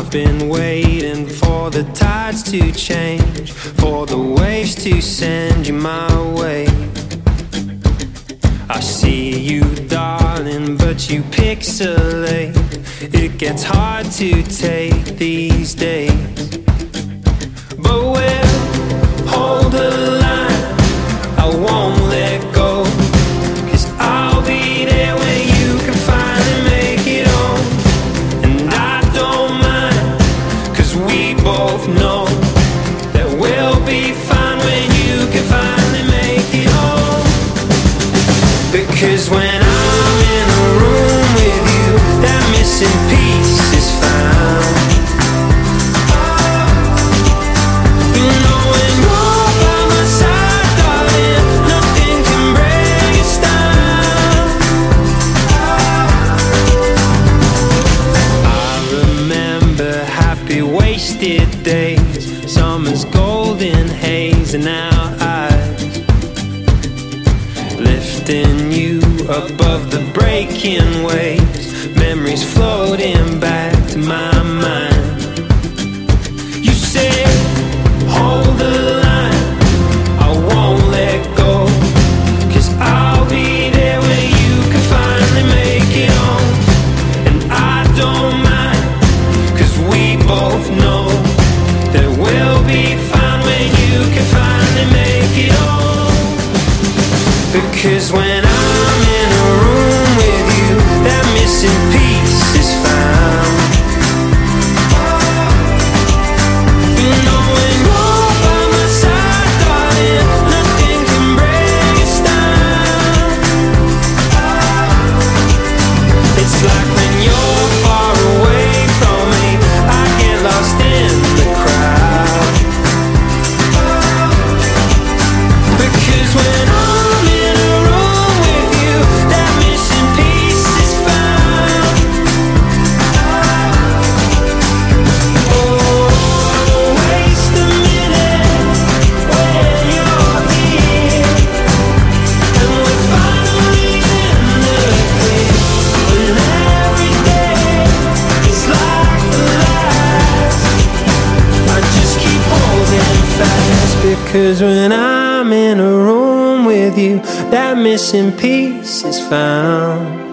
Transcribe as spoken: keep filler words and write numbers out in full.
I've been waiting for the tides to change, for the waves to send you my way. I see you, darling, but you pixelate. It gets hard to take these days, but we'll hold the line. I won't let go, 'cause I'll be there when you can finally make it home. And I don't mind, 'cause we both know that we'll be fine when you can finally make it home. Because when I'm in a room with you, that missing piece is found. You know when you're by my side, darling, nothing can break us down. I remember happy wasted days, summer's golden haze in our eyes, lifting you above the breaking waves, memories floating back to my mind. You said, hold the line, I won't let go, 'cause I'll be there when you can finally make it home. And I don't mind, 'cause we both know that we'll be fine when you can finally make it home. Because when I'm in a room with you, that missing piece is found. You know when you're by my side, darling, nothing can break us down. It's like when you're far away from me, I get lost in the crowd. Because when I'm in a room with you, that missing piece is found. Oh, waste a minute when you're here, and we're finally in the clear. When every day is like the last, I just keep holding fast. Because when I'm in a room with you, that missing piece is found.